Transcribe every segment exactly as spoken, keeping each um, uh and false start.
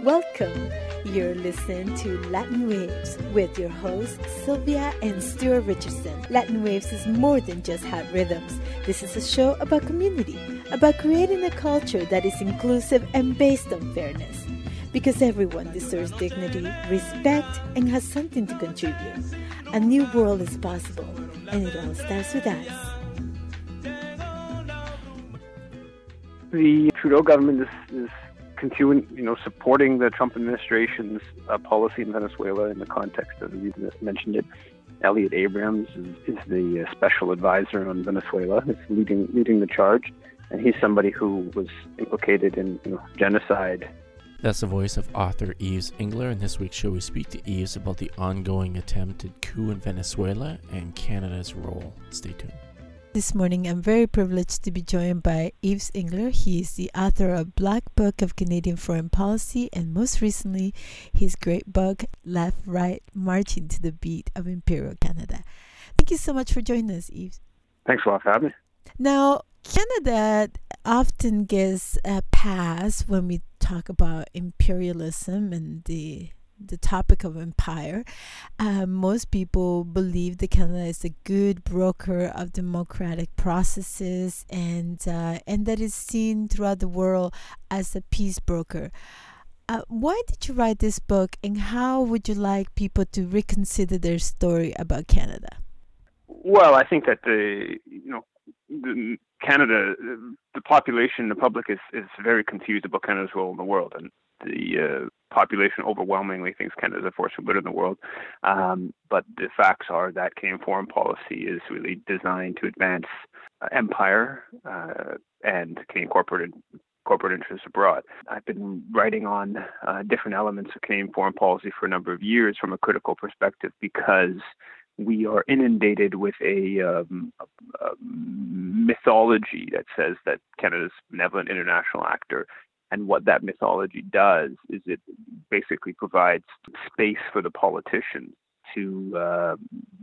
Welcome. You're listening to Latin Waves with your hosts, Sylvia and Stuart Richardson. Latin Waves is more than just hot rhythms. This is a show about community, about creating a culture that is inclusive and based on fairness. Because everyone deserves dignity, respect, and has something to contribute. A new world is possible, and it all starts with us. The Trudeau government is, is continuing, you know, supporting the Trump administration's uh, policy in Venezuela in the context of, you mentioned it, Elliot Abrams is, is the uh, special advisor on Venezuela. He's leading leading the charge, and he's somebody who was implicated in, you know, genocide. That's the voice of author Yves Engler. In this week's show, we speak to Yves about the ongoing attempted coup in Venezuela and Canada's role. Stay tuned. This morning, I'm very privileged to be joined by Yves Engler. He is the author of Black Book of Canadian Foreign Policy, and most recently, his great book, Left, Right, Marching to the Beat of Imperial Canada. Thank you so much for joining us, Yves. Thanks a lot for having me. Now, Canada often gets a pass when we talk about imperialism and the the topic of empire. Uh, most people believe that Canada is a good broker of democratic processes and uh, and that is seen throughout the world as a peace broker. Uh, why did you write this book, and how would you like people to reconsider their story about Canada? Well, I think that the you know the Canada, the population, the public is, is very confused about Canada's role in the world, and the uh, population overwhelmingly thinks Canada is a force for good in the world. Um, but the facts are that Canadian foreign policy is really designed to advance uh, empire uh, and Canadian corporate corporate interests abroad. I've been writing on uh, different elements of Canadian foreign policy for a number of years from a critical perspective because we are inundated with a, um, a, a mythology that says that Canada is a benevolent international actor. And what that mythology does is it basically provides space for the politicians to uh,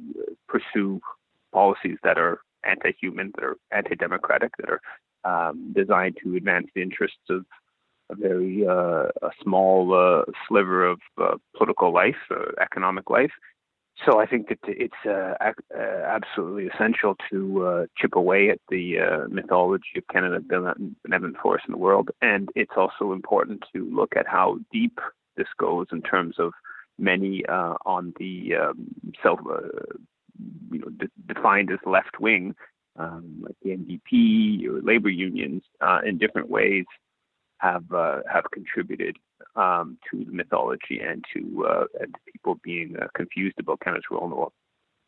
pursue policies that are anti-human, that are anti-democratic, that are um, designed to advance the interests of a very uh, a small uh, sliver of uh, political life, uh, economic life. So I think that it's uh, ac- uh, absolutely essential to uh, chip away at the uh, mythology of Canada benevolent force in the world. And it's also important to look at how deep this goes in terms of many uh, on the um, self, uh, you know, de- defined as left wing, um, like the N D P or labor unions, uh, in different ways have uh, have contributed um, to the mythology and to, uh, and to people being uh, confused about Canada's role in the world.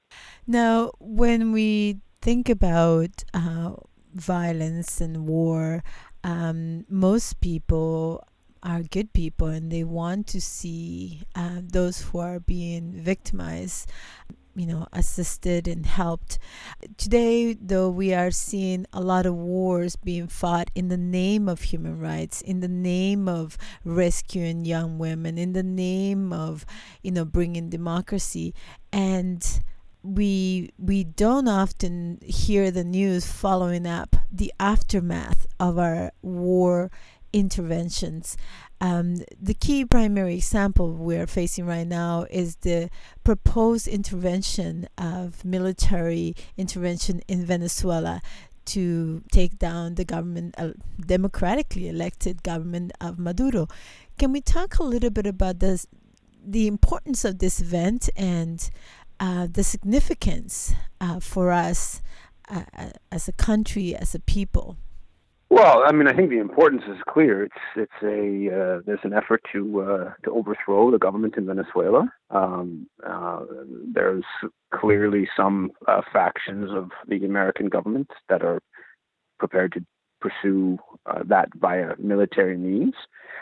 Now, when we think about uh, violence and war, um, most people are good people and they want to see uh, those who are being victimized, you know, assisted and helped. Today, though, we are seeing a lot of wars being fought in the name of human rights, in the name of rescuing young women, in the name of, you know, bringing democracy. And we we don't often hear the news following up the aftermath of our war interventions. Um, the key primary example we're facing right now is the proposed intervention of military intervention in Venezuela to take down the government, uh, democratically elected government of Maduro. Can we talk a little bit about this, the importance of this event and uh, the significance uh, for us uh, as a country, as a people? Well, I mean, I think the importance is clear. It's it's a uh, there's an effort to uh, to overthrow the government in Venezuela. Um, uh, there's clearly some uh, factions of the American government that are prepared to pursue uh, that via military means.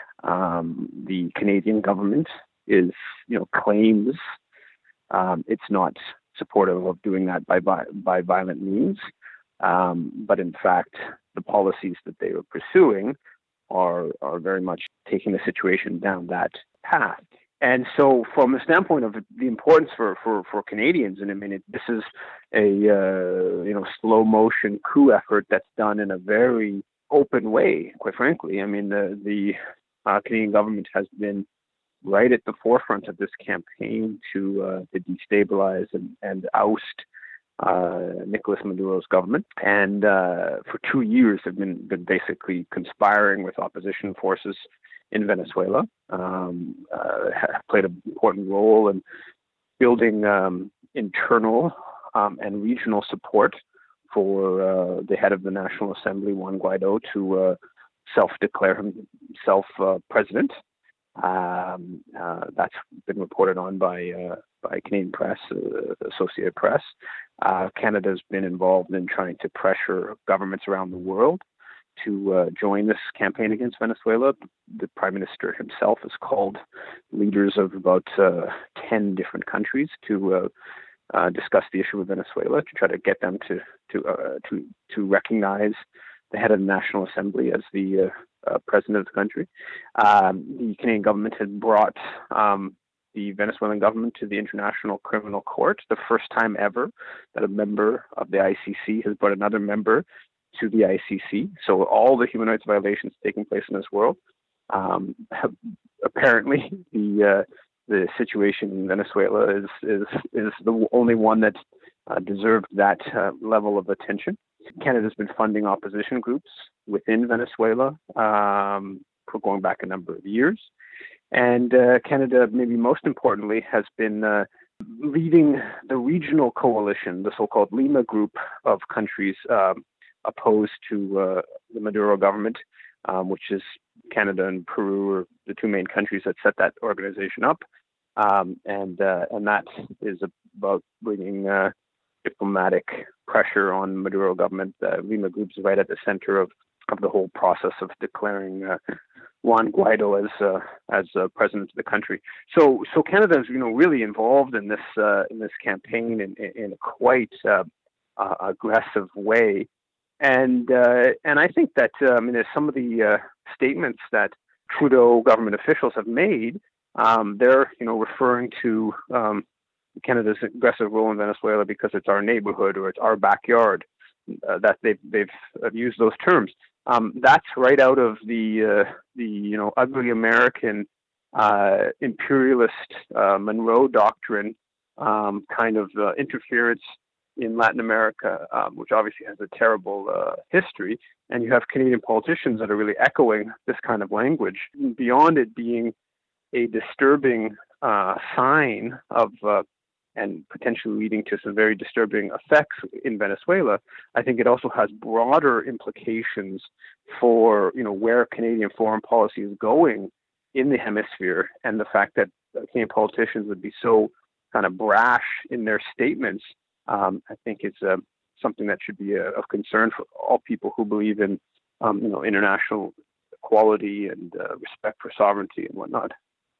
Um, the Canadian government is, you know, claims um, it's not supportive of doing that by by, by violent means, um, but in fact, the policies that they are pursuing are are very much taking the situation down that path. And so from the standpoint of the importance for, for, for Canadians, and I mean, it, this is a uh, you know slow motion coup effort that's done in a very open way, quite frankly. I mean, the, the uh, Canadian government has been right at the forefront of this campaign to uh, to destabilize and, and oust uh, Nicolas Maduro's government. And uh, for two years have been, been basically conspiring with opposition forces in Venezuela, um, uh, have played an important role in building um, internal um, and regional support for uh, the head of the National Assembly, Juan Guaido, to uh, self-declare himself uh, president. Um, uh, that's been reported on by uh, by Canadian press, uh, Associated Press. Uh, Canada has been involved in trying to pressure governments around the world to uh, join this campaign against Venezuela. The Prime Minister himself has called leaders of about uh, ten different countries to uh, uh, discuss the issue with Venezuela, to try to get them to to uh, to to recognize the head of the National Assembly as the uh, uh, president of the country. Um, the Canadian government had brought um, the Venezuelan government to the International Criminal Court, the first time ever that a member of the I C C has brought another member to the I C C. So all the human rights violations taking place in this world, um, have, apparently the uh, the situation in Venezuela is is is the only one that uh, deserved that uh, level of attention. Canada's been funding opposition groups within Venezuela um, for going back a number of years. And uh, Canada, maybe most importantly, has been uh, leading the regional coalition, the so-called Lima group of countries um, opposed to uh, the Maduro government, um, which is Canada and Peru are the two main countries that set that organization up. Um, and uh, and that is about bringing uh, diplomatic pressure on Maduro government. Uh, Lima Group is right at the center of, of the whole process of declaring uh, Juan Guaido as uh, as uh, president of the country. So so Canada is you know really involved in this uh, in this campaign in, in a quite uh, uh, aggressive way. And uh, and I think that uh, I mean there's some of the uh, statements that Trudeau government officials have made. Um, they're you know referring to um, Canada's aggressive role in Venezuela because it's our neighborhood or it's our backyard. Uh, that they've they've used those terms. Um, that's right out of the uh, the you know ugly American uh, imperialist uh, Monroe Doctrine um, kind of uh, interference in Latin America, um, which obviously has a terrible uh, history. And you have Canadian politicians that are really echoing this kind of language. Beyond it being a disturbing uh, sign of uh, and potentially leading to some very disturbing effects in Venezuela, I think it also has broader implications for, you know, where Canadian foreign policy is going in the hemisphere, and the fact that Canadian politicians would be so kind of brash in their statements, um, I think is uh, something that should be a, of concern for all people who believe in, um, you know, international equality and uh, respect for sovereignty and whatnot.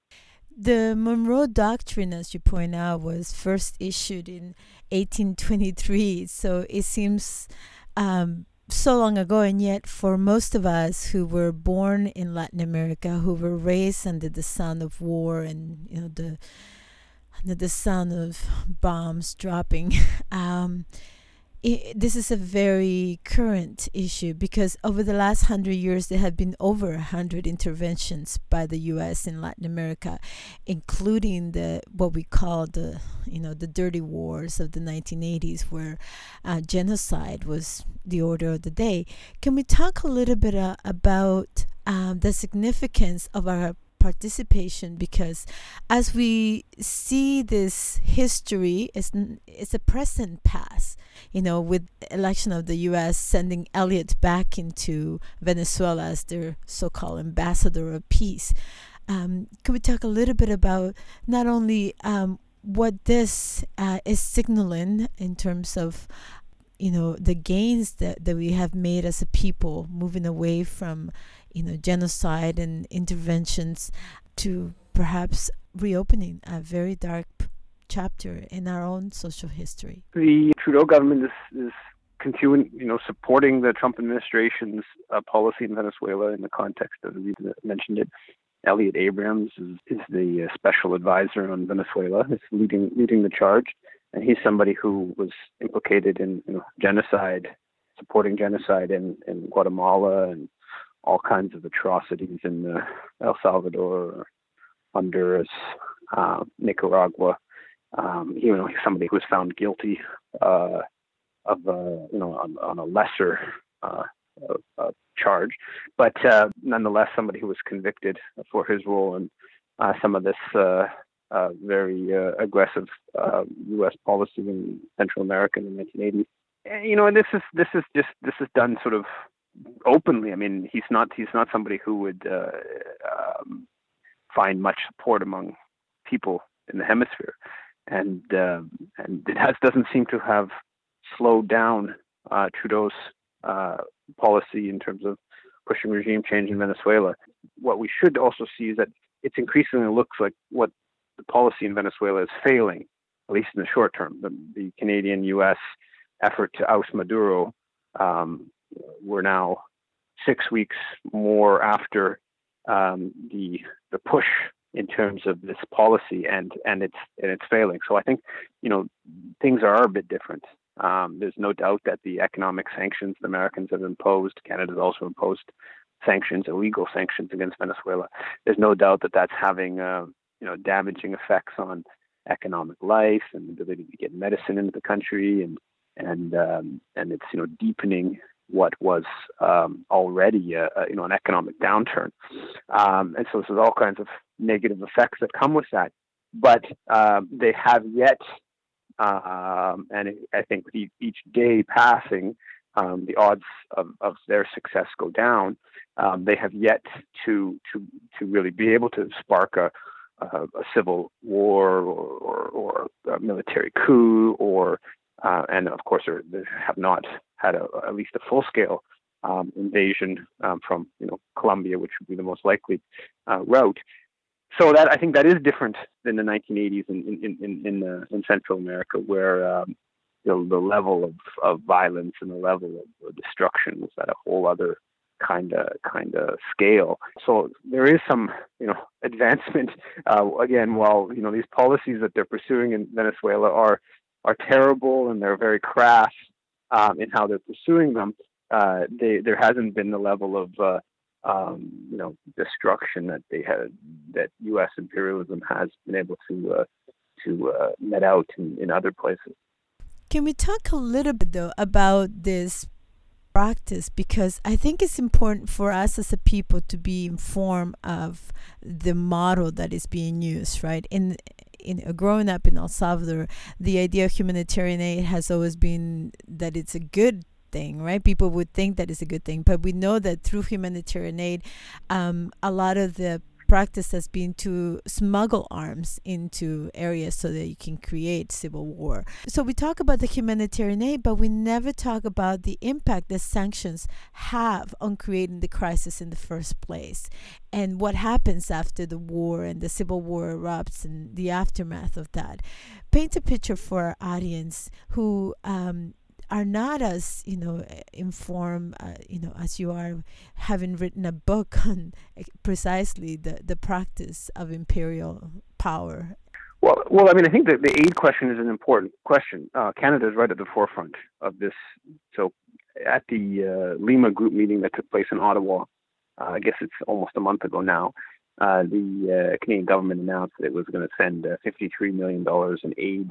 The Monroe Doctrine, as you point out, was first issued in eighteen twenty-three. So it seems um, so long ago, and yet for most of us who were born in Latin America, who were raised under the sound of war and you know the under the sound of bombs dropping, um, it, this is a very current issue, because over the last hundred years there have been over a hundred interventions by the U S in Latin America, including the what we call the you know the dirty wars of the nineteen eighties, where uh, genocide was the order of the day. Can we talk a little bit uh, about um, the significance of our participation, because as we see this history, it's, it's a present past, you know, with election of the U S sending Elliott back into Venezuela as their so-called ambassador of peace. Um, could we talk a little bit about not only um, what this uh, is signaling in terms of you know the gains that, that we have made as a people, moving away from you know genocide and interventions to perhaps reopening a very dark p- chapter in our own social history? The Trudeau government is, is continuing, you know, supporting the Trump administration's uh, policy in Venezuela in the context of, you mentioned it, Elliott Abrams is, is the uh, special advisor on Venezuela. Is leading leading the charge. And he's somebody who was implicated in you know, genocide, supporting genocide in, in Guatemala and all kinds of atrocities in uh, El Salvador, Honduras, uh, Nicaragua. Um, you know, somebody who was found guilty uh, of, uh, you know, on, on a lesser uh, uh, charge, but uh, nonetheless, somebody who was convicted for his role in uh, some of this uh, uh, very uh, aggressive uh, U S policy in Central America in the nineteen eighties. And, you know, and this is this is just this is done sort of openly. I mean, he's not he's not somebody who would uh, um, find much support among people in the hemisphere, and uh, and it has doesn't seem to have slowed down uh, Trudeau's uh, policy in terms of pushing regime change in Venezuela. What we should also see is that it increasingly looks like what the policy in Venezuela is failing, at least in the short term. The, the Canadian U S effort to oust Maduro, um, we're now six weeks more after um, the the push in terms of this policy, and and it's and it's failing. So I think, you know, things are a bit different. Um, there's no doubt that the economic sanctions the Americans have imposed, Canada's also imposed sanctions, illegal sanctions against Venezuela. There's no doubt that that's having uh, you know damaging effects on economic life and the ability to get medicine into the country, and and um, and it's you know deepening what was um, already a, a, you know an economic downturn, um, and so there's all kinds of negative effects that come with that. But um, they have yet, um, and it, I think with each, each day passing, um, the odds of, of their success go down. Um, they have yet to to to really be able to spark a a, a civil war or, or, or a military coup, or uh, and of course they have not had a, at least a full scale um, invasion um, from you know Colombia, which would be the most likely uh, route. So that I think that is different than the nineteen eighties in in in in, uh, in Central America, where um, you know, the level of, of violence and the level of destruction was at a whole other kind of kind of scale. So there is some you know advancement. Uh, again, while you know these policies that they're pursuing in Venezuela are are terrible and they're very crass um, in how they're pursuing them, uh, they, there hasn't been the level of uh, um, you know destruction that they had that U S imperialism has been able to uh, to uh, met out in, in other places. Can we talk a little bit though about this practice, because I think it's important for us as a people to be informed of the model that is being used, right? In in uh, growing up in El Salvador, the idea of humanitarian aid has always been that it's a good thing, right? People would think that it's a good thing, but we know that through humanitarian aid, um, a lot of the practice has been to smuggle arms into areas so that you can create civil war. So we talk about the humanitarian aid, but we never talk about the impact that sanctions have on creating the crisis in the first place, and what happens after the war and the civil war erupts and the aftermath of that. Paint a picture for our audience who um, are not as you know informed uh, you know as you are, having written a book on precisely the the practice of imperial power. Well, well, I mean, I think that the aid question is an important question. Uh, Canada is right at the forefront of this. So, at the uh, Lima Group meeting that took place in Ottawa, uh, I guess it's almost a month ago now, uh, the uh, Canadian government announced that it was going to send uh, fifty-three million dollars in aid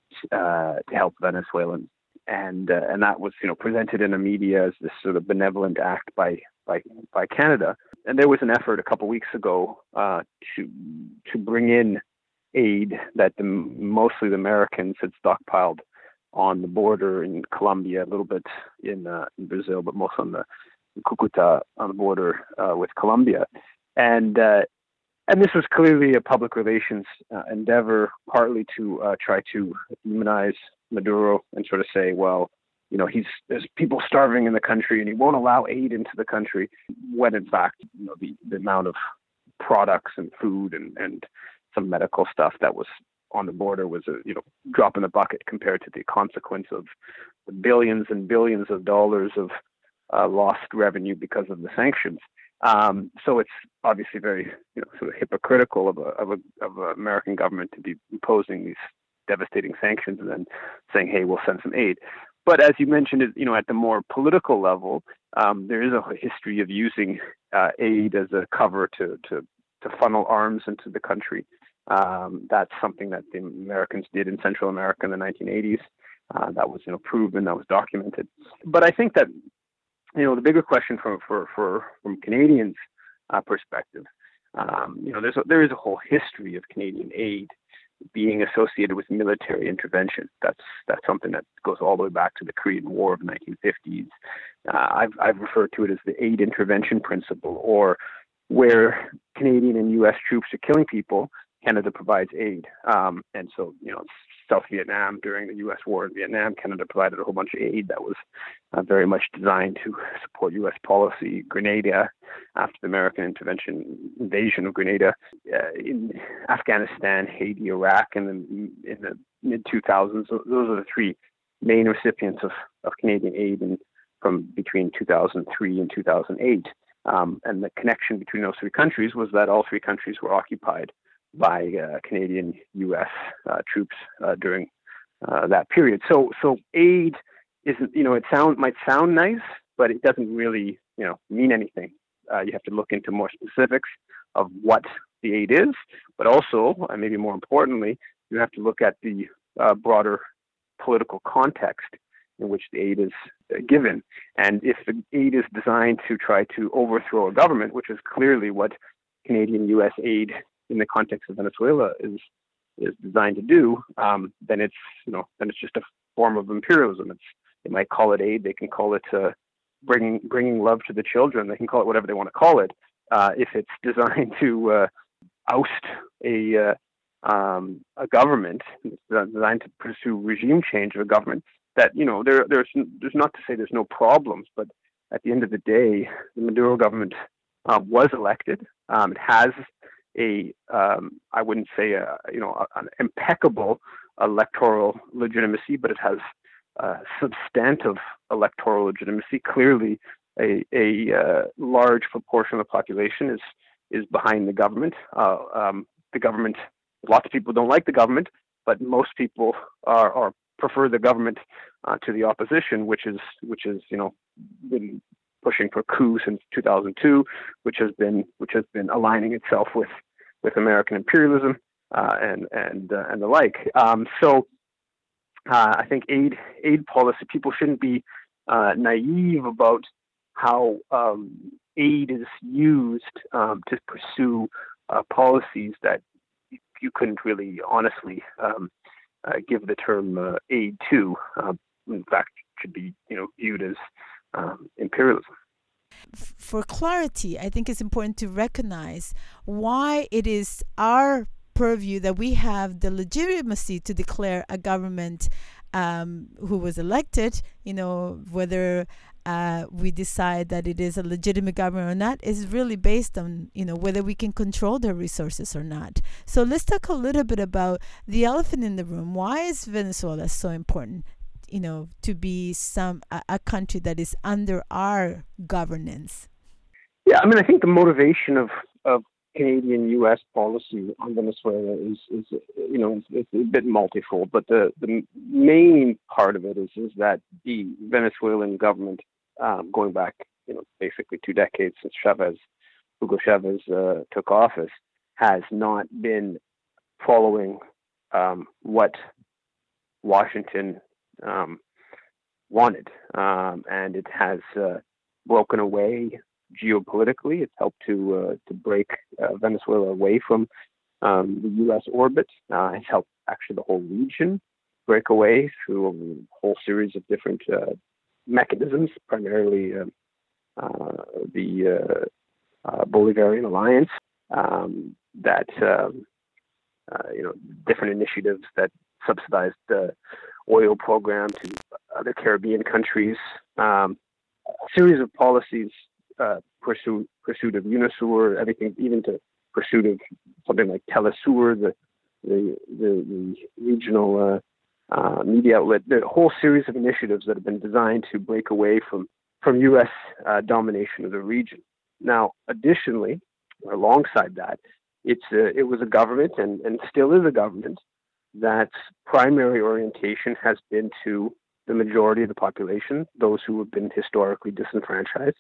uh, to help Venezuelans. And uh, and that was you know presented in the media as this sort of benevolent act by by by Canada. And there was an effort a couple of weeks ago uh, to to bring in aid that the, mostly the Americans had stockpiled on the border in Colombia, a little bit in, uh, in Brazil, but most on the Cucuta on the border uh, with Colombia. And uh, and this was clearly a public relations uh, endeavor, partly to uh, try to demonize Maduro and sort of say, well, you know, he's there's people starving in the country and he won't allow aid into the country, when in fact, you know, the, the amount of products and food and, and some medical stuff that was on the border was a you know drop in the bucket compared to the consequence of the billions and billions of dollars of uh, lost revenue because of the sanctions. Um, so it's obviously very you know sort of hypocritical of a of a of an American government to be imposing these devastating sanctions and then saying, hey, we'll send some aid. but as you mentioned, you know, at the more political level, um, there is a history of using uh, aid as a cover to, to, to funnel arms into the country. Um, that's something that the Americans did in Central America in the nineteen eighties. Uh, that was, you know, proven, that was documented. But I think that, you know, the bigger question for, for, for from Canadians' uh, perspective, um, you know, there's a, there is a whole history of Canadian aid being associated with military intervention. That's that's something that goes all the way back to the Korean War of the nineteen fifties. Uh, I've I've referred to it as the aid intervention principle, or where Canadian and U S troops are killing people, Canada provides aid. Um, and so, you know, South Vietnam during the U S war in Vietnam, Canada provided a whole bunch of aid that was uh, very much designed to support U S policy. Grenada, after the American intervention invasion of Grenada, uh, in Afghanistan, Haiti, Iraq, and in, in the mid two thousands, those are the three main recipients of, of Canadian aid in, from between two thousand three and two thousand eight. Um, and the connection between those three countries was that all three countries were occupied by uh, Canadian U S uh, troops uh, during uh, that period. So, so aid isn't, you know, it sound might sound nice, but it doesn't really, you know, mean anything. Uh, you have to look into more specifics of what the aid is, but also, and maybe more importantly, you have to look at the uh, broader political context in which the aid is uh, given. And if the aid is designed to try to overthrow a government, which is clearly what Canadian U S aid in the context of Venezuela is is designed to do, um, then it's, you know, then it's just a form of imperialism. It's, they might call it aid, they can call it uh, bringing bringing love to the children, they can call it whatever they want to call it. Uh, if it's designed to uh, oust a uh, um, a government, it's designed to pursue regime change of a government, that, you know, there there's there's not to say there's no problems, but at the end of the day, the Maduro government uh, was elected. Um, it has a, um, I wouldn't say a, you know, a, an impeccable electoral legitimacy, but it has uh, substantive electoral legitimacy. Clearly, a, a uh, large proportion of the population is is behind the government. Uh, um, the government, lots of people don't like the government, but most people are, are prefer the government uh, to the opposition, which is which is you know been pushing for coup since two thousand two, which has been which has been aligning itself with with American imperialism uh, and and uh, and the like. Um, so uh, I think aid aid policy, people shouldn't be uh, naive about how um, aid is used um, to pursue uh, policies that you couldn't really honestly um, uh, give the term uh, aid to. Uh, in fact, should be you know viewed as um, imperialism. For clarity, I think it's important to recognize why it is our purview that we have the legitimacy to declare a government um, who was elected, you know, whether uh, we decide that it is a legitimate government or not is really based on, you know, whether we can control their resources or not. So let's talk a little bit about the elephant in the room. Why is Venezuela so important, you know, to be some a, a country that is under our governance? Yeah, I mean, I think the motivation of, of Canadian U S policy on Venezuela is, is you know, it's, it's a bit multifold, but the, the main part of it is is that the Venezuelan government, um, going back, you know, basically two decades since Chavez, Hugo Chavez uh, took office, has not been following um, what Washington um, wanted, um, and it has uh, broken away geopolitically. It's helped to uh, to break uh, Venezuela away from um, the U S orbit. Uh, it's helped actually the whole region break away through a whole series of different uh, mechanisms, primarily uh, uh, the uh, uh, Bolivarian Alliance, um, that um, uh, you know different initiatives that subsidized the oil program to other Caribbean countries, um, a series of policies, uh, pursuit, pursuit of UNASUR, everything, even to pursuit of something like Telesur, the the, the, the regional uh, uh, media outlet. The whole series of initiatives that have been designed to break away from from U S uh, domination of the region. Now, additionally, alongside that, it's a, it was a government, and, and still is a government, that's primary orientation has been to the majority of the population, those who have been historically disenfranchised,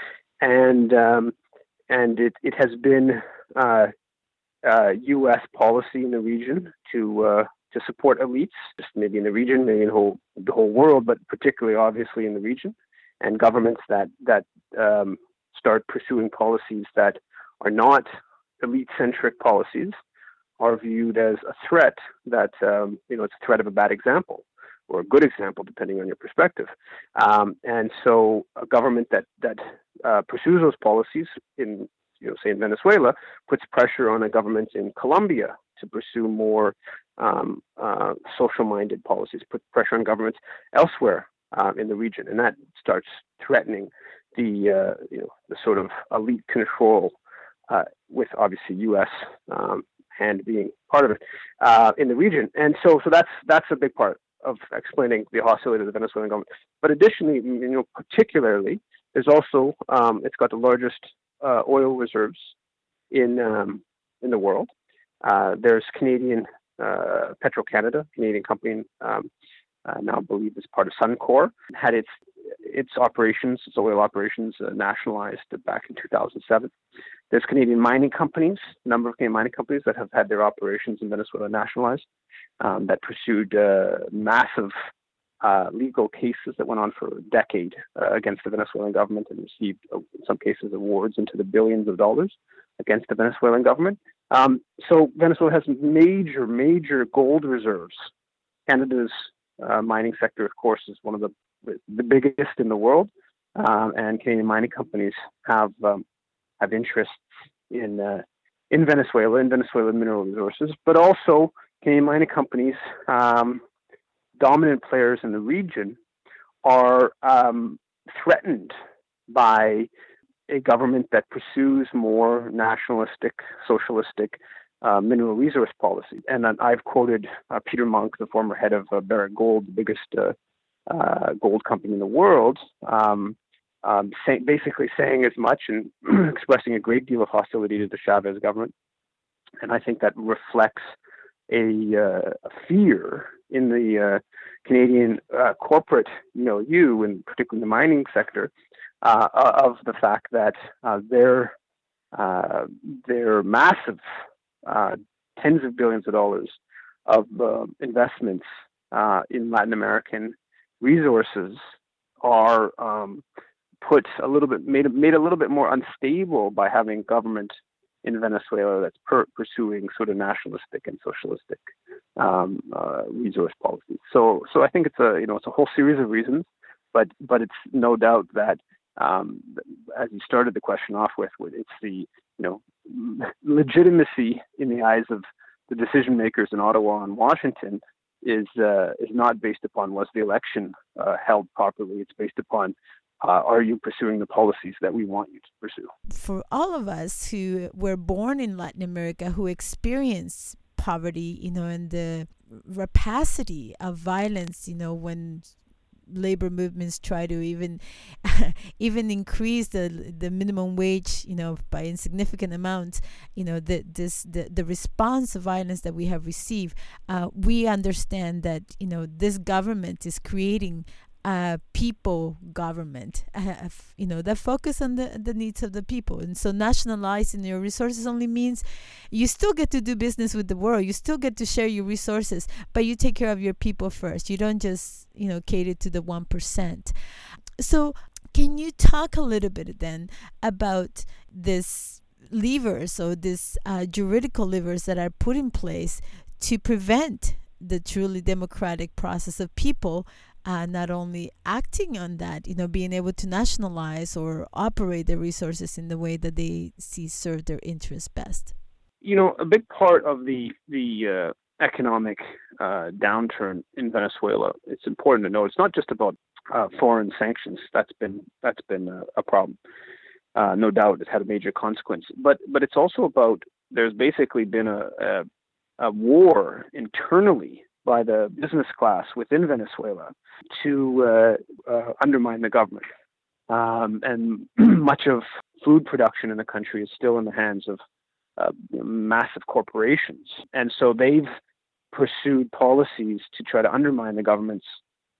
and um, and it it has been uh, uh, U S policy in the region to uh, to support elites, just maybe in the region, maybe in the whole the whole world, but particularly obviously in the region, and governments that that um, start pursuing policies that are not elite-centric policies are viewed as a threat that, um, you know, it's a threat of a bad example or a good example, depending on your perspective. Um, and so a government that, that uh, pursues those policies in, you know, say in Venezuela, puts pressure on a government in Colombia to pursue more um, uh, social-minded policies, put pressure on governments elsewhere uh, in the region. And that starts threatening the, uh, you know, the sort of elite control uh, with obviously U S um, hand being part of it uh, in the region. And so, so that's that's a big part of explaining the hostility of the Venezuelan government. But additionally, you know, particularly, there's also um, it's got the largest uh, oil reserves in um, in the world. Uh, there's Canadian uh, Petro-Canada, Canadian company, um, uh, now I believe is part of Suncor, had its its operations, its oil operations, uh, nationalized back in two thousand seven. There's Canadian mining companies, a number of Canadian mining companies that have had their operations in Venezuela nationalized, um, that pursued uh, massive uh, legal cases that went on for a decade uh, against the Venezuelan government and received, uh, in some cases, awards into the billions of dollars against the Venezuelan government. Um, so Venezuela has major, major gold reserves. Canada's uh, mining sector, of course, is one of the the biggest in the world, um, and Canadian mining companies have um, have interests in uh, in Venezuela, in Venezuelan mineral resources, but also Canadian mining companies, um, dominant players in the region, are um, threatened by a government that pursues more nationalistic, socialistic uh, mineral resource policy. And I've quoted uh, Peter Monk, the former head of uh, Barrick Gold, the biggest uh, uh, gold company in the world, um, um, say, basically saying as much and expressing a great deal of hostility to the Chavez government. And I think that reflects a, uh, a fear in the uh, Canadian uh, corporate milieu, and particularly the mining sector, uh, of the fact that uh, their uh, their massive uh, tens of billions of dollars of uh, investments uh, in Latin American resources are um, put a little bit made made a little bit more unstable by having government in Venezuela that's per- pursuing sort of nationalistic and socialistic um, uh, resource policies. So, so I think it's a you know it's a whole series of reasons, but but it's no doubt that um, as you started the question off with, it's the you know legitimacy in the eyes of the decision makers in Ottawa and Washington is uh, is not based upon was the election uh, held properly. It's based upon uh, are you pursuing the policies that we want you to pursue? For all of us who were born in Latin America, who experience poverty, you know, and the rapacity of violence, you know, when labor movements try to even even increase the the minimum wage, you know, by insignificant amounts, you know, the this the, the response of violence that we have received, uh, we understand that, you know, this government is creating a people government, uh, you know, that focus on the, the needs of the people. And so nationalizing your resources only means you still get to do business with the world. You still get to share your resources, but you take care of your people first. You don't just, you know, cater to the one percent. So can you talk a little bit then about this levers or this uh, juridical levers that are put in place to prevent the truly democratic process of people Uh, not only acting on that, you know, being able to nationalize or operate the resources in the way that they see serve their interests best? You know, a big part of the the uh, economic uh, downturn in Venezuela, it's important to note, it's not just about uh, foreign sanctions. That's been that's been a, a problem. Uh, no doubt, it's had a major consequence. But but it's also about there's basically been a a, a war internally by the business class within Venezuela to uh, uh, undermine the government. Um, and much of food production in the country is still in the hands of uh, massive corporations. And so they've pursued policies to try to undermine the government's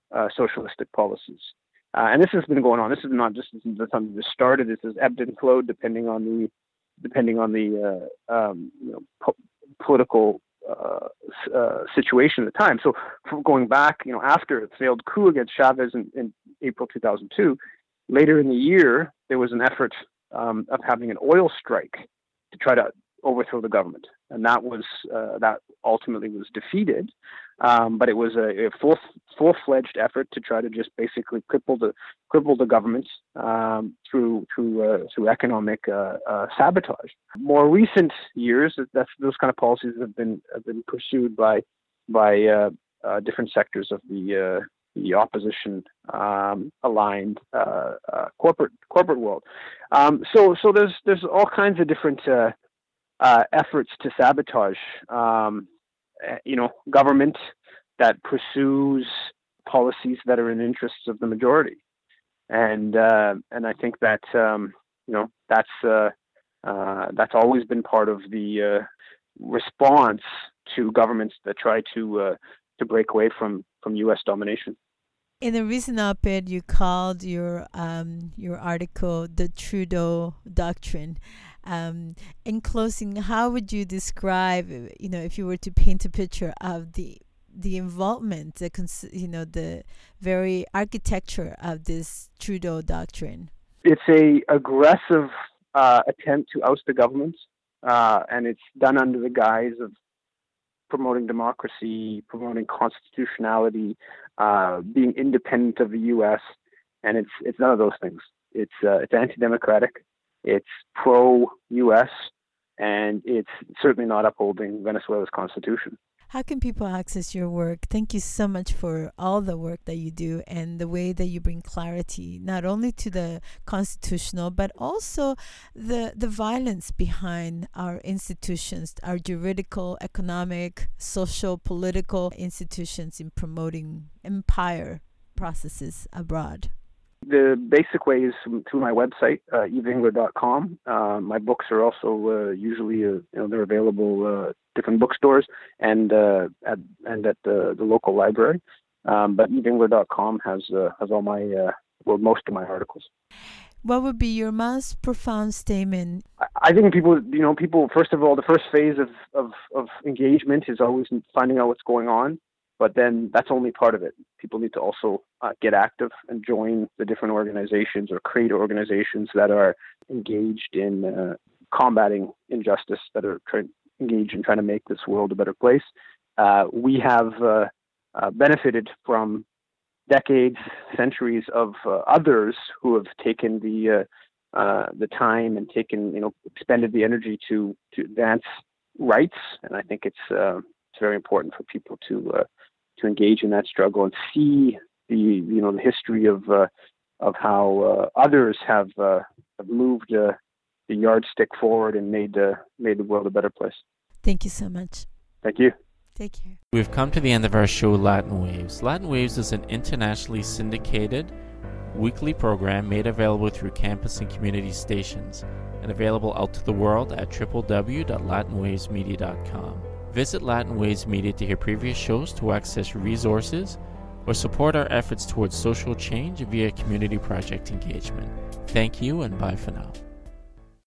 uh, socialistic policies. Uh, and this has been going on. This is not just something that started. This has ebbed and flowed depending on the depending on the uh, um, you know, po- political uh, uh, situation at the time. So from going back, you know, after a failed coup against Chavez in, in April two thousand two, later in the year there was an effort um, of having an oil strike to try to overthrow the government, and that was uh, that ultimately was defeated. Um, but it was a, a full full-fledged effort to try to just basically cripple the cripple the government um, through through uh, through economic uh, uh, sabotage. More recent years, that's those kind of policies have been have been pursued by by uh, uh, different sectors of the uh, the opposition um, aligned uh, uh, corporate corporate world. Um, so so there's there's all kinds of different uh, uh, efforts to sabotage. Um, you know, government that pursues policies that are in the interests of the majority, and uh, and I think that um, you know that's uh, uh, that's always been part of the uh, response to governments that try to uh, to break away from, from U S domination. In a recent op-ed, you called your um, your article "The Trudeau Doctrine." Um, in closing, how would you describe, you know, if you were to paint a picture of the the involvement, the cons- you know, the very architecture of this Trudeau Doctrine? It's a aggressive uh, attempt to oust the government, uh, and it's done under the guise of promoting democracy, promoting constitutionality, uh, being independent of the U S, and it's it's none of those things. It's uh, it's anti-democratic, it's pro-U S, and it's certainly not upholding Venezuela's constitution. How can people access your work? Thank you so much for all the work that you do and the way that you bring clarity, not only to the constitutional, but also the the violence behind our institutions, our juridical, economic, social, political institutions in promoting empire processes abroad. The basic way is through my website, uh, eve engler dot com. Uh, my books are also uh, usually, uh, you know, they're available uh, different bookstores and uh, at and at the, the local library. Um, but eve engler dot com has uh, has all my uh, well, most of my articles. What would be your most profound statement? I, I think people, you know, people. First of all, the first phase of, of of engagement is always finding out what's going on. But then that's only part of it. People need to also uh, get active and join the different organizations or create organizations that are engaged in uh, combating injustice, that are trying, engaged in trying to make this world a better place. Uh, we have uh, uh, benefited from decades, centuries of uh, others who have taken the uh, uh, the time and taken, you know, expended the energy to to advance rights. And I think it's uh, it's very important for people to uh, to engage in that struggle and see the you know the history of uh, of how uh, others have uh, have moved uh, the yardstick forward and made uh, made the world a better place. Thank you so much. Thank you. Take care. We've come to the end of our show, Latin Waves. Latin Waves is an internationally syndicated weekly program made available through campus and community stations and available out to the world at w w w dot latin waves media dot com. Visit Latin Waves Media to hear previous shows, to access resources, or support our efforts towards social change via community project engagement. Thank you and bye for now.